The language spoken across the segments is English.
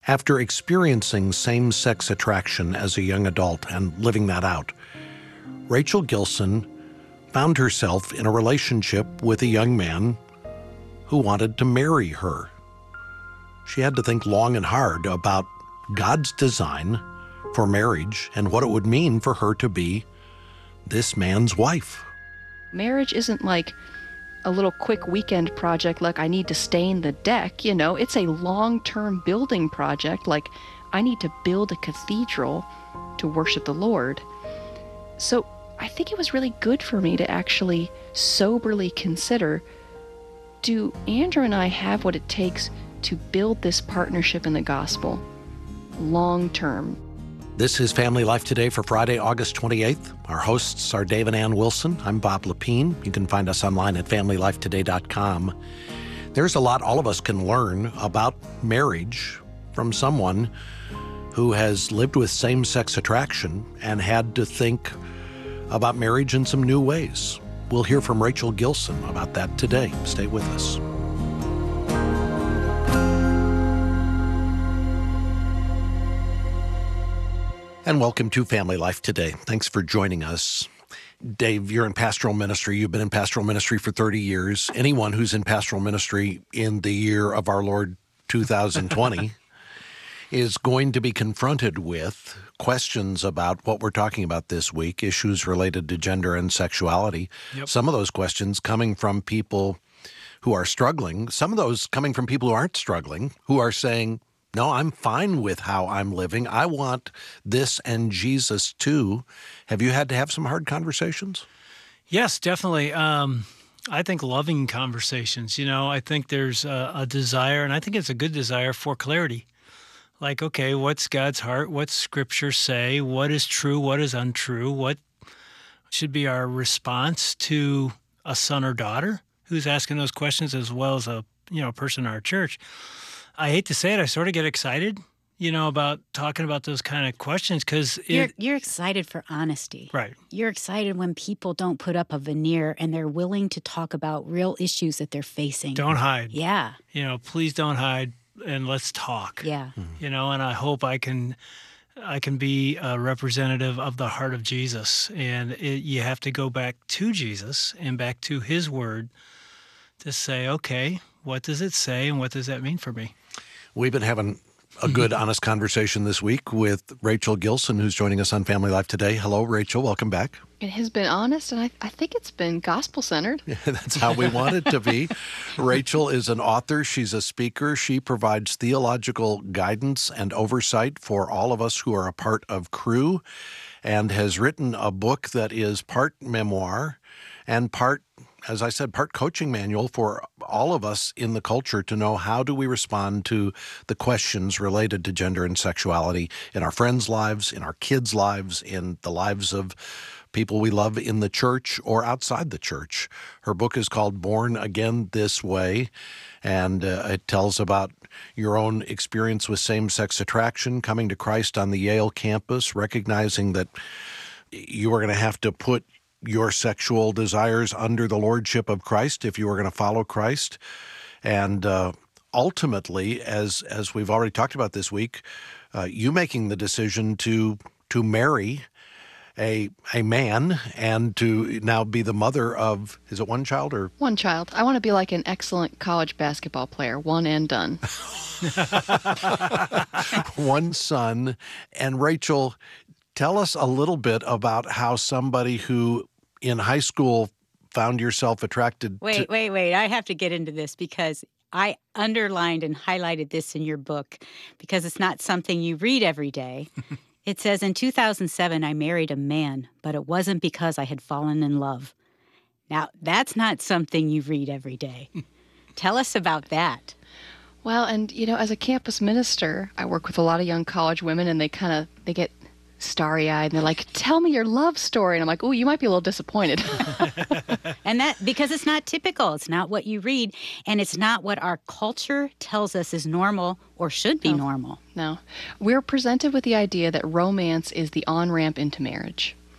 After experiencing same-sex attraction as a young adult and living that out, Rachel Gilson found herself in a relationship with a young man who wanted to marry her. She had to think long and hard about God's design for marriage and what it would mean for her to be this man's wife. Marriage isn't like a little quick weekend project like I need to stain the deck, it's a long-term building project like I need to build a cathedral to worship the Lord. So I think it was really good for me to actually soberly consider, do Andrew and I have what it takes to build this partnership in the gospel long-term? This is Family Life Today for Friday, August 28th. Our hosts are Dave and Ann Wilson. I'm Bob Lepine. You can find us online at FamilyLifeToday.com. There's a lot all of us can learn about marriage from someone who has lived with same-sex attraction and had to think about marriage in some new ways. We'll hear from Rachel Gilson about that today. Stay with us. And welcome to Family Life Today. Thanks for joining us. Dave, you're in pastoral ministry. You've been in pastoral ministry for 30 years. Anyone who's in pastoral ministry in the year of our Lord 2020 is going to be confronted with questions about what we're talking about this week, issues related to gender and sexuality. Yep. Some of those questions coming from people who are struggling. Some of those coming from people who aren't struggling, who are saying, no, I'm fine with how I'm living. I want this and Jesus too. Have you had to have some hard conversations? Yes, definitely. I think loving conversations. I think there's a desire, and I think it's a good desire for clarity. Like, okay, what's God's heart? What's Scripture say? What is true? What is untrue? What should be our response to a son or daughter who's asking those questions, as well as a person in our church? I hate to say it, I sort of get excited, about talking about those kind of questions because you're excited for honesty. Right. You're excited when people don't put up a veneer and they're willing to talk about real issues that they're facing. Don't hide. Yeah. Please don't hide and let's talk. Yeah. And I hope I can be a representative of the heart of Jesus. And you have to go back to Jesus and back to His Word to say, okay, what does it say and what does that mean for me? We've been having a good, honest conversation this week with Rachel Gilson, who's joining us on Family Life Today. Hello, Rachel. Welcome back. It has been honest, and I think it's been gospel-centered. Yeah, that's how we want it to be. Rachel is an author. She's a speaker. She provides theological guidance and oversight for all of us who are a part of Cru, and has written a book that is part memoir and part, as I said, part coaching manual for all of us in the culture to know how do we respond to the questions related to gender and sexuality in our friends' lives, in our kids' lives, in the lives of people we love in the church or outside the church. Her book is called Born Again This Way, and it tells about your own experience with same-sex attraction, coming to Christ on the Yale campus, recognizing that you were going to have to put your sexual desires under the lordship of Christ if you were going to follow Christ. And ultimately, as we've already talked about this week, you making the decision to marry a man and to now be the mother of, is it one child or? One child. I want to be like an excellent college basketball player, one and done. One son. And Rachel, tell us a little bit about how somebody who in high school found yourself attracted to... Wait. I have to get into this because I underlined and highlighted this in your book because it's not something you read every day. It says, in 2007, I married a man, but it wasn't because I had fallen in love. Now, that's not something you read every day. Tell us about that. Well, and, as a campus minister, I work with a lot of young college women, and they get starry-eyed, and they're like, tell me your love story. And I'm like, oh, you might be a little disappointed. And that, because it's not typical. It's not what you read, and it's not what our culture tells us is normal or should be normal. No. We're presented with the idea that romance is the on-ramp into marriage.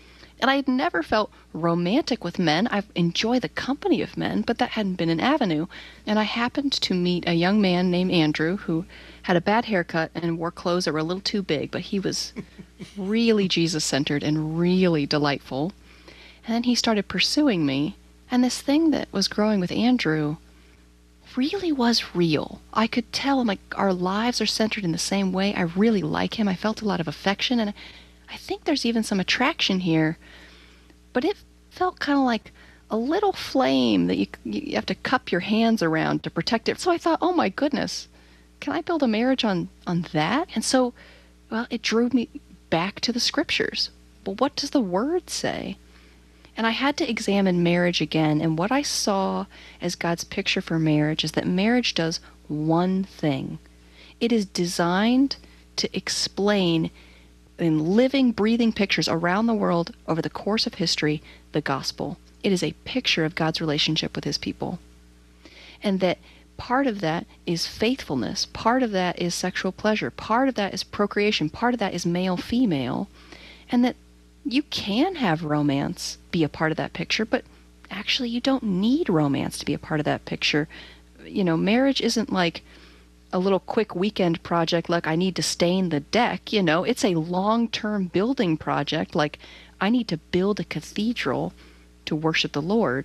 And I had never felt romantic with men. I enjoy the company of men, but that hadn't been an avenue. And I happened to meet a young man named Andrew who had a bad haircut and wore clothes that were a little too big, but he was really Jesus-centered and really delightful. And then he started pursuing me. And this thing that was growing with Andrew really was real. I could tell, like, our lives are centered in the same way. I really like him. I felt a lot of affection, and I think there's even some attraction here. But it felt kind of like a little flame that you have to cup your hands around to protect it. So I thought, oh my goodness, can I build a marriage on that? And so, well, it drew me back to the scriptures. Well, what does the word say? And I had to examine marriage again, and what I saw as God's picture for marriage is that marriage does one thing. It is designed to explain in living, breathing pictures around the world over the course of history the gospel. It is a picture of God's relationship with his people. And that part of that is faithfulness, part of that is sexual pleasure, part of that is procreation, part of that is male-female, and that you can have romance be a part of that picture, but actually you don't need romance to be a part of that picture. You know, marriage isn't like a little quick weekend project like I need to stain the deck, you know. It's a long-term building project like I need to build a cathedral to worship the Lord.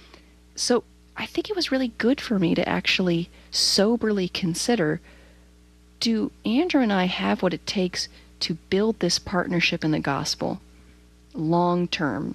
So I think it was really good for me to actually soberly consider, do Andrew and I have what it takes to build this partnership in the gospel long term?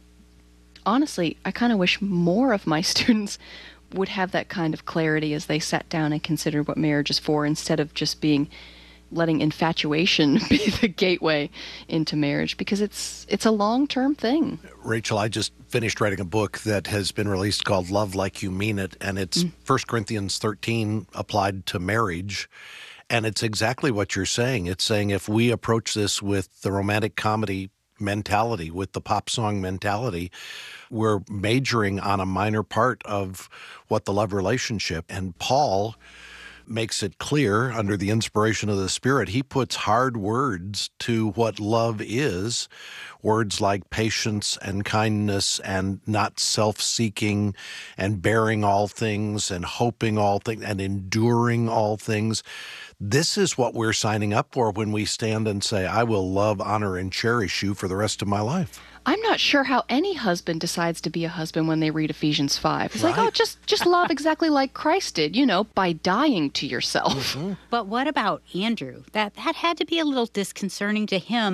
Honestly, I kind of wish more of my students would have that kind of clarity as they sat down and considered what marriage is for, instead of just letting infatuation be the gateway into marriage, because it's a long-term thing. Rachel, I just finished writing a book that has been released called Love Like You Mean It, and it's 1 Corinthians 13 applied to marriage. And it's exactly what you're saying. It's saying if we approach this with the romantic comedy mentality, with the pop song mentality, we're majoring on a minor part of what the love relationship. And Paul makes it clear under the inspiration of the Spirit. He puts hard words to what love is, words like patience and kindness and not self-seeking and bearing all things and hoping all things and enduring all things. This is what we're signing up for when we stand and say, I will love, honor, and cherish you for the rest of my life. I'm not sure how any husband decides to be a husband when they read Ephesians 5. It's Right. like, oh, just love exactly like Christ did, you know, by dying to yourself. But what about Andrew? That had to be a little disconcerting to him.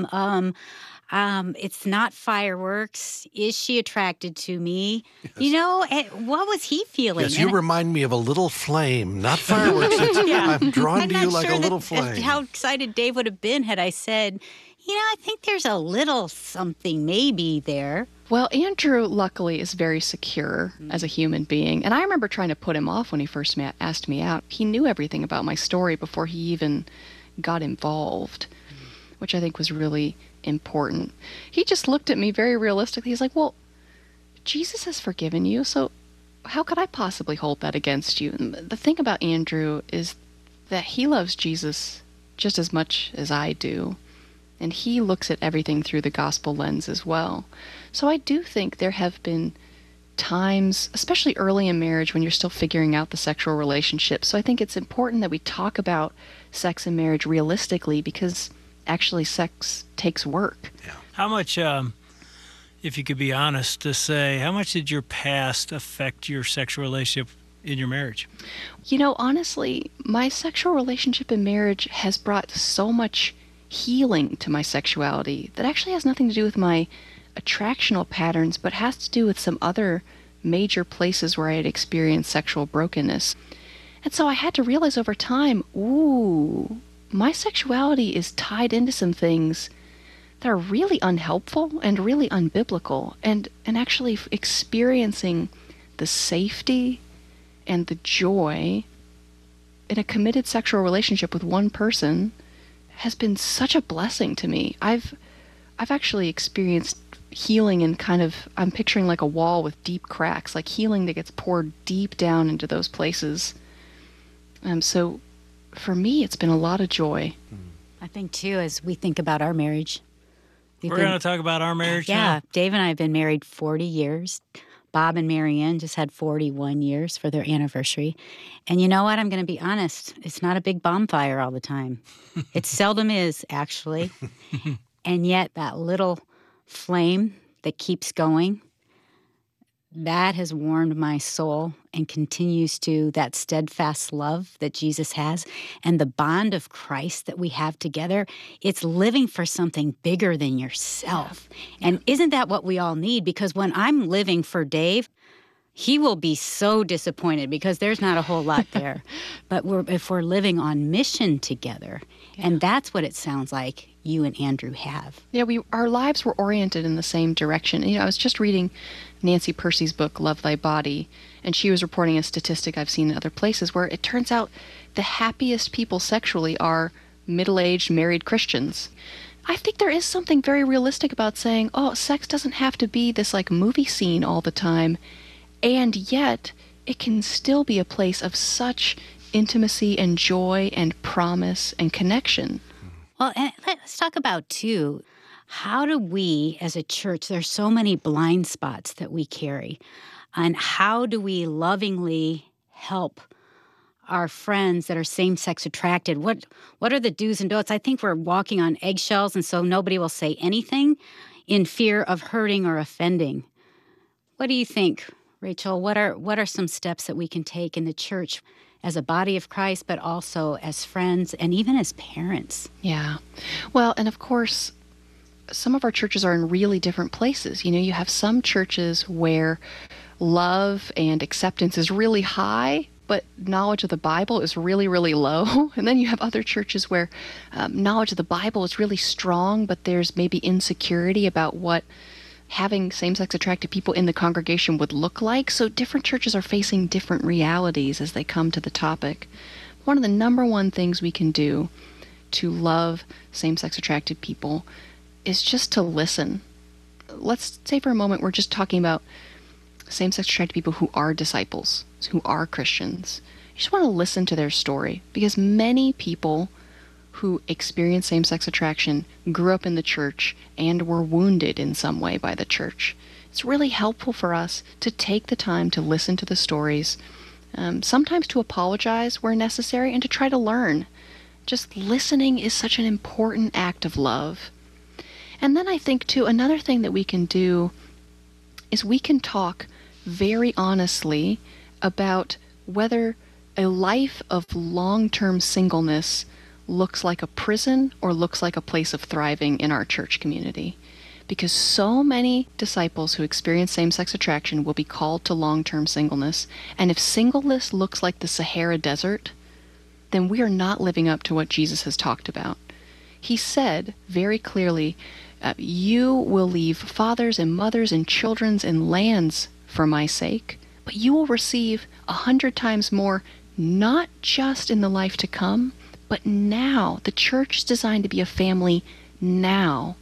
It's not fireworks. Is she attracted to me? Yes. You know, what was he feeling? Yes, you remind me of a little flame, not fireworks. I'm drawn to you like a little flame. How excited Dave would have been had I said, you know, I think there's a little something maybe there. Well, Andrew, luckily, is very secure as a human being. And I remember trying to put him off when he first asked me out. He knew everything about my story before he even got involved, which I think was really important. He just looked at me very realistically. He's like, well, Jesus has forgiven you, so how could I possibly hold that against you? And the thing about Andrew is that he loves Jesus just as much as I do. And he looks at everything through the gospel lens as well. So I do think there have been times, especially early in marriage, when you're still figuring out the sexual relationship. So I think it's important that we talk about sex and marriage realistically, because actually sex takes work. Yeah. How much, if you could be honest to say, how much did your past affect your sexual relationship in your marriage? You know, honestly, my sexual relationship in marriage has brought so much healing to my sexuality that actually has nothing to do with my attractional patterns, but has to do with some other major places where I had experienced sexual brokenness. And so I had to realize over time, ooh, my sexuality is tied into some things that are really unhelpful and really unbiblical, and actually experiencing the safety and the joy in a committed sexual relationship with one person has been such a blessing to me. I've actually experienced healing in kind of, I'm picturing like a wall with deep cracks, like healing that gets poured deep down into those places. So for me, it's been a lot of joy. I think too, as we think about our marriage, We're going to talk about our marriage now. Yeah, Dave and I have been married 40 years. Bob and Marianne just had 41 years for their anniversary. And you know what? I'm going to be honest. It's not a big bonfire all the time. It seldom is, actually. And yet that little flame that keeps going, that has warmed my soul and continues to, that steadfast love that Jesus has and the bond of Christ that we have together. It's living for something bigger than yourself. And isn't that what we all need? Because when I'm living for Dave, he will be so disappointed because there's not a whole lot there. But if we're living on mission together, and that's what it sounds like you and Andrew have. Yeah, our lives were oriented in the same direction. And, I was just reading Nancy Percy's book, Love Thy Body, and she was reporting a statistic I've seen in other places where it turns out the happiest people sexually are middle-aged married Christians. I think there is something very realistic about saying, oh, sex doesn't have to be this like movie scene all the time, and yet it can still be a place of such intimacy and joy and promise and connection. Well, and let's talk about, too, how do we as a church, there's so many blind spots that we carry, and how do we lovingly help our friends that are same-sex attracted? What are the do's and don'ts? I think we're walking on eggshells, and so nobody will say anything in fear of hurting or offending. What do you think, Rachel? What are some steps that we can take in the church as a body of Christ, but also as friends and even as parents? Yeah. Well, and of course, some of our churches are in really different places. You have some churches where love and acceptance is really high, but knowledge of the Bible is really, really low. And then you have other churches where knowledge of the Bible is really strong, but there's maybe insecurity about what having same-sex attracted people in the congregation would look like. So different churches are facing different realities as they come to the topic. One of the number one things we can do to love same-sex attracted people is just to listen. Let's say for a moment we're just talking about same-sex attracted people who are disciples, who are Christians. You just want to listen to their story, because many people who experience same-sex attraction grew up in the church and were wounded in some way by the church. It's really helpful for us to take the time to listen to the stories, sometimes to apologize where necessary, and to try to learn. Just listening is such an important act of love. And then I think, too, another thing that we can do is we can talk very honestly about whether a life of long-term singleness looks like a prison or looks like a place of thriving in our church community. Because so many disciples who experience same-sex attraction will be called to long-term singleness. And if singleness looks like the Sahara Desert, then we are not living up to what Jesus has talked about. He said very clearly, you will leave fathers and mothers and children and lands for my sake, but you will receive 100 times more, not just in the life to come, but now. The church is designed to be a family now.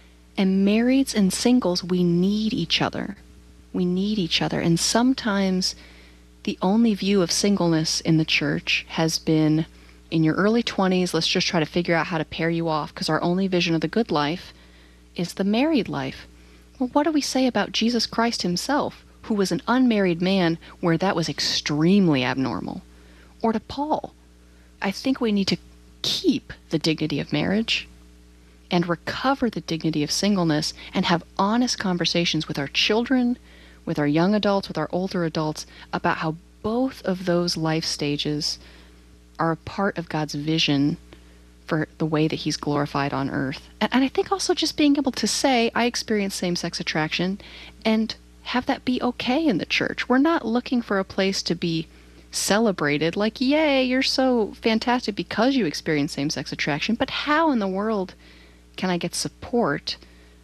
And marrieds and singles, we need each other. We need each other. And sometimes the only view of singleness in the church has been, in your early 20s, let's just try to figure out how to pair you off, because our only vision of the good life is the married life. Well, what do we say about Jesus Christ himself, who was an unmarried man where that was extremely abnormal? Or to Paul? I think we need to keep the dignity of marriage and recover the dignity of singleness and have honest conversations with our children, with our young adults, with our older adults, about how both of those life stages are a part of God's vision for the way that he's glorified on earth. And I think also just being able to say, I experience same-sex attraction, and have that be okay in the church. We're not looking for a place to be celebrated, like, yay, you're so fantastic because you experience same-sex attraction, but how in the world can I get support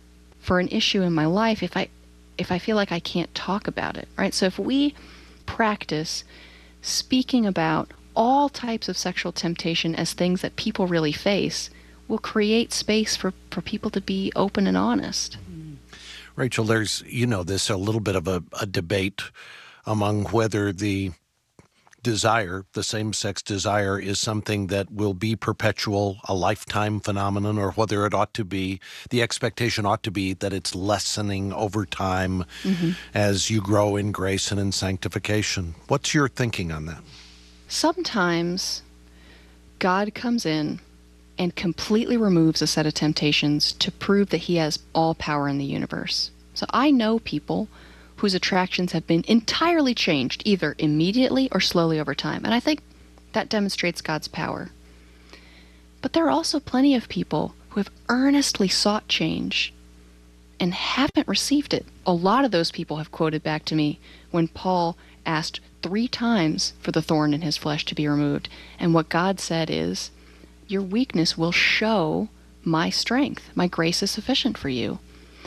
for an issue in my life if I feel like I can't talk about it, right? So if we practice speaking about all types of sexual temptation as things that people really face, we'll create space for people to be open and honest. Rachel, there's, this a little bit of a debate among whether the desire, the same-sex desire, is something that will be perpetual, a lifetime phenomenon, or whether it ought to be, the expectation ought to be that it's lessening over time as you grow in grace and in sanctification. What's your thinking on that? Sometimes God comes in and completely removes a set of temptations to prove that he has all power in the universe. So I know people whose attractions have been entirely changed, either immediately or slowly over time. And I think that demonstrates God's power. But there are also plenty of people who have earnestly sought change and haven't received it. A lot of those people have quoted back to me when Paul asked 3 times for the thorn in his flesh to be removed. And what God said is, your weakness will show my strength. My grace is sufficient for you.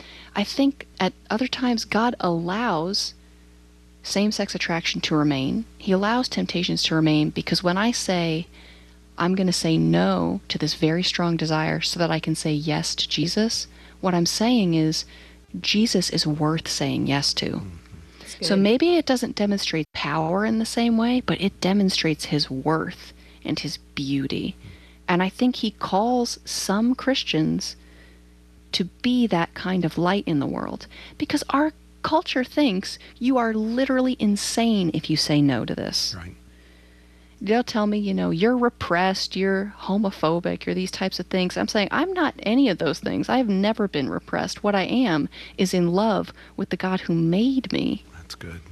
I think at other times God allows same-sex attraction to remain. He allows temptations to remain because when I say, I'm going to say no to this very strong desire so that I can say yes to Jesus, what I'm saying is Jesus is worth saying yes to. So maybe it doesn't demonstrate power in the same way, but it demonstrates his worth and his beauty. And I think he calls some Christians to be that kind of light in the world. Because our culture thinks you are literally insane if you say no to this. Right. They'll tell me, you're repressed, you're homophobic, you're these types of things. I'm saying I'm not any of those things. I have never been repressed. What I am is in love with the God who made me. That's good.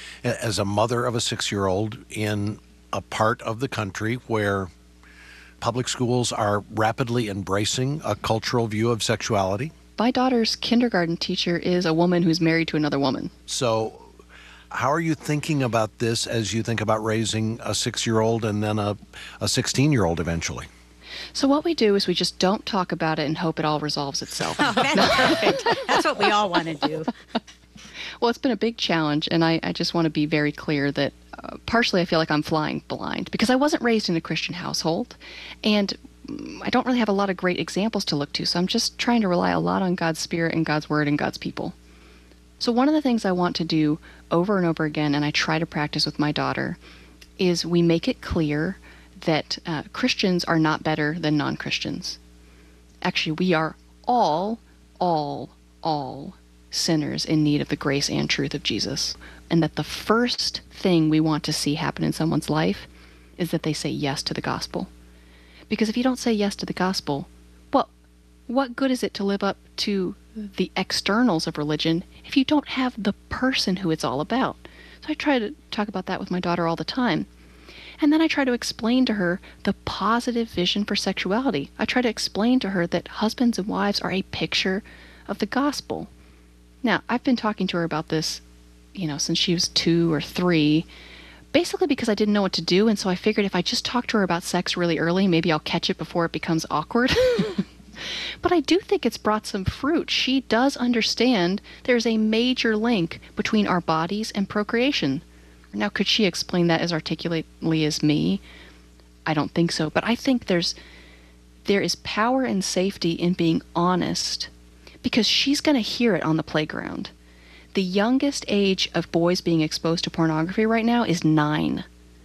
As a mother of a 6-year-old in a part of the country where public schools are rapidly embracing a cultural view of sexuality. My daughter's kindergarten teacher is a woman who's married to another woman. So how are you thinking about this as you think about raising a 6-year-old and then a 16-year-old eventually? So what we do is we just don't talk about it and hope it all resolves itself. Oh, that's perfect. That's what we all want to do. Well, it's been a big challenge, and I just want to be very clear that partially I feel like I'm flying blind because I wasn't raised in a Christian household, and I don't really have a lot of great examples to look to, so I'm just trying to rely a lot on God's Spirit and God's Word and God's people. So one of the things I want to do over and over again, and I try to practice with my daughter, is we make it clear that Christians are not better than non-Christians. Actually, we are all sinners in need of the grace and truth of Jesus. And that the first thing we want to see happen in someone's life is that they say yes to the gospel. Because if you don't say yes to the gospel, well, what good is it to live up to the externals of religion if you don't have the person who it's all about? So I try to talk about that with my daughter all the time. And then I try to explain to her the positive vision for sexuality. I try to explain to her that husbands and wives are a picture of the gospel. Now, I've been talking to her about this, since she was 2 or 3, basically because I didn't know what to do, and so I figured if I just talk to her about sex really early, maybe I'll catch it before it becomes awkward. But I do think it's brought some fruit. She does understand there's a major link between our bodies and procreation. Now, could she explain that as articulately as me? I don't think so, but I think there is power and safety in being honest, because she's going to hear it on the playground. The youngest age of boys being exposed to pornography right now is 9.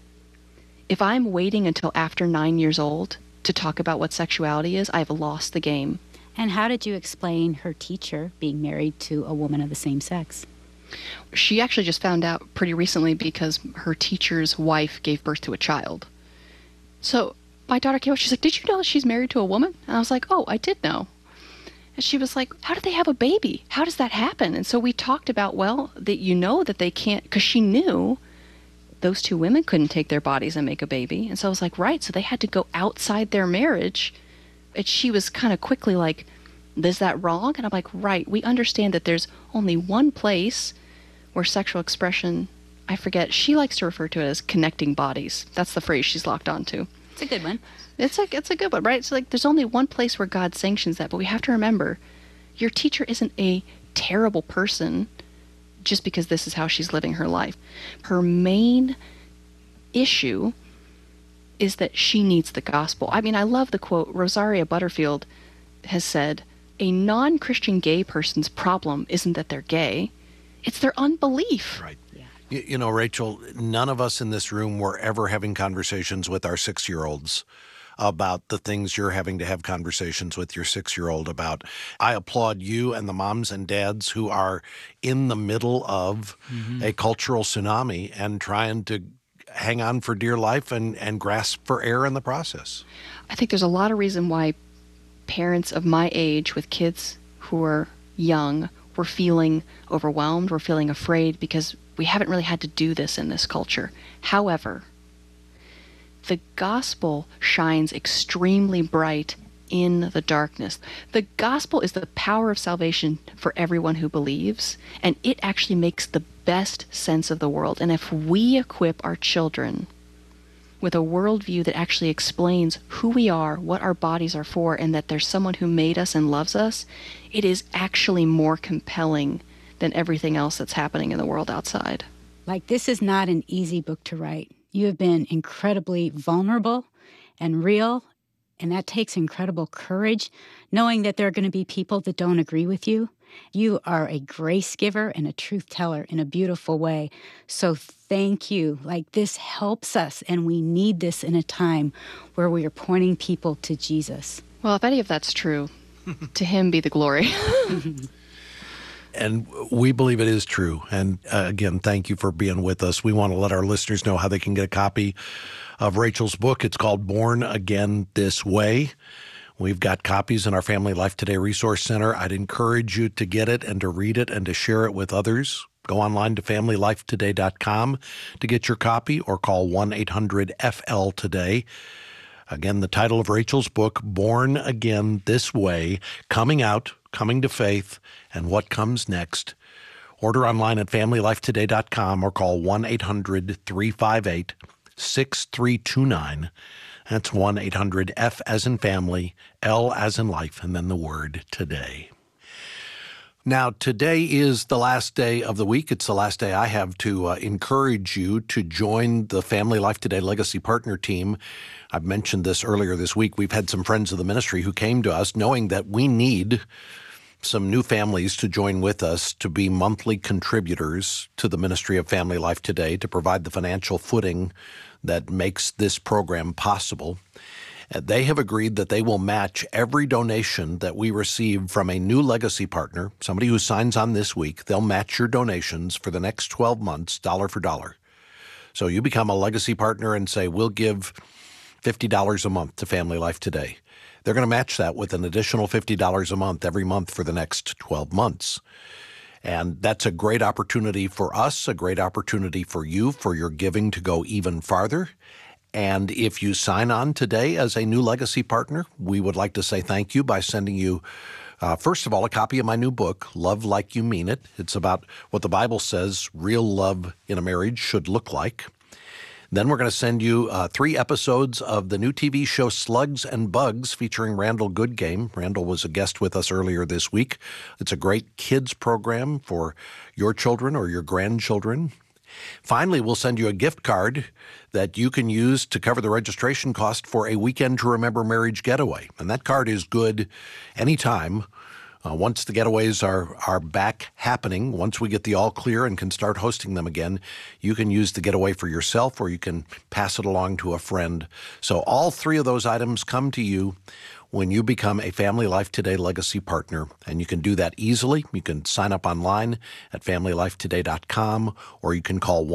If I'm waiting until after 9 years old to talk about what sexuality is, I've lost the game. And how did you explain her teacher being married to a woman of the same sex? She actually just found out pretty recently because her teacher's wife gave birth to a child. So my daughter came up, she's like, did you know that she's married to a woman? And I was like, oh, I did know. And she was like, how did they have a baby? How does that happen? And so we talked about, that they can't, because she knew those 2 women couldn't take their bodies and make a baby. And so I was like, right, so they had to go outside their marriage. And she was kind of quickly like, is that wrong? And I'm like, right, we understand that there's only one place where sexual expression, I forget, she likes to refer to it as connecting bodies. That's the phrase she's locked onto. It's a good one. It's a good one, right? So there's only one place where God sanctions that, but we have to remember, your teacher isn't a terrible person just because this is how she's living her life. Her main issue is that she needs the gospel. I mean, I love the quote. Rosaria Butterfield has said, a non-Christian gay person's problem isn't that they're gay, it's their unbelief. Right. Yeah. You know, Rachel, none of us in this room were ever having conversations with our 6-year-olds about the things you're having to have conversations with your 6-year-old about. I applaud you and the moms and dads who are in the middle of a cultural tsunami and trying to hang on for dear life and grasp for air in the process. I think there's a lot of reason why parents of my age with kids who are young were feeling overwhelmed, were feeling afraid, because we haven't really had to do this in this culture. However, the gospel shines extremely bright in the darkness. The gospel is the power of salvation for everyone who believes, and it actually makes the best sense of the world. And if we equip our children with a worldview that actually explains who we are, what our bodies are for, and that there's someone who made us and loves us, it is actually more compelling than everything else that's happening in the world outside. Like, this is not an easy book to write. You have been incredibly vulnerable and real, and that takes incredible courage, knowing that there are going to be people that don't agree with you. You are a grace giver and a truth teller in a beautiful way. So thank you. Like, this helps us, and we need this in a time where we are pointing people to Jesus. Well, if any of that's true, to him be the glory. And we believe it is true. And again, thank you for being with us. We want to let our listeners know how they can get a copy of Rachel's book. It's called Born Again This Way. We've got copies in our Family Life Today Resource Center. I'd encourage you to get it and to read it and to share it with others. Go online to familylifetoday.com to get your copy, or call 1-800-FL-TODAY. Again, the title of Rachel's book, Born Again This Way, coming out, coming to faith, and what comes next. Order online at familylifetoday.com or call 1-800-358-6329. That's 1-800-F as in family, L as in life, and then the word today. Now, today is the last day of the week. It's the last day I have to encourage you to join the Family Life Today Legacy Partner Team. I've mentioned this earlier this week. We've had some friends of the ministry who came to us knowing that we need some new families to join with us to be monthly contributors to the ministry of Family Life Today, to provide the financial footing that makes this program possible. They have agreed that they will match every donation that we receive from a new legacy partner, somebody who signs on this week. They'll match your donations for the next 12 months, dollar for dollar. So you become a legacy partner and say, we'll give $50 a month to Family Life Today. They're going to match that with an additional $50 a month every month for the next 12 months. And that's a great opportunity for us, a great opportunity for you, for your giving to go even farther. And if you sign on today as a new legacy partner, we would like to say thank you by sending you, first of all, a copy of my new book, Love Like You Mean It. It's about what the Bible says real love in a marriage should look like. Then we're going to send you 3 episodes of the new TV show Slugs and Bugs featuring Randall Goodgame. Randall was a guest with us earlier this week. It's a great kids program for your children or your grandchildren. Finally, we'll send you a gift card that you can use to cover the registration cost for a Weekend to Remember Marriage getaway. And that card is good anytime. Once the getaways are back happening, once we get the all clear and can start hosting them again, you can use the getaway for yourself or you can pass it along to a friend. So all 3 of those items come to you when you become a Family Life Today Legacy Partner. And you can do that easily. You can sign up online at familylifetoday.com or you can call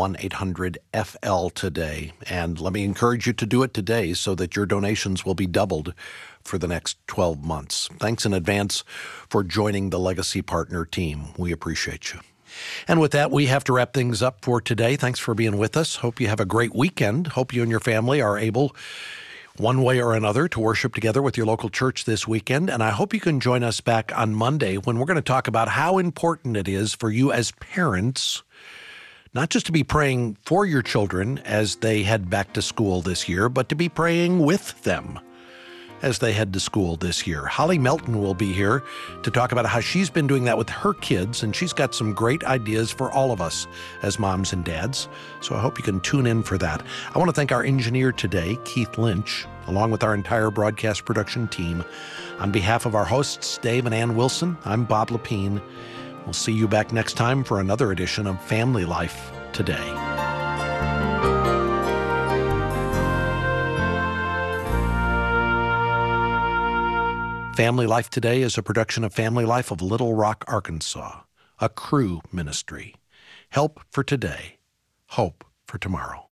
1-800-FL-TODAY. And let me encourage you to do it today so that your donations will be doubled for the next 12 months. Thanks in advance for joining the Legacy Partner team. We appreciate you. And with that, we have to wrap things up for today. Thanks for being with us. Hope you have a great weekend. Hope you and your family are able, one way or another, to worship together with your local church this weekend. And I hope you can join us back on Monday when we're going to talk about how important it is for you as parents not just to be praying for your children as they head back to school this year, but to be praying with them as they head to school this year. Holly Melton will be here to talk about how she's been doing that with her kids, and she's got some great ideas for all of us as moms and dads. So I hope you can tune in for that. I want to thank our engineer today, Keith Lynch, along with our entire broadcast production team. On behalf of our hosts, Dave and Ann Wilson, I'm Bob Lepine. We'll see you back next time for another edition of Family Life today. Family Life Today is a production of Family Life of Little Rock, Arkansas, a Cru ministry. Help for today, hope for tomorrow.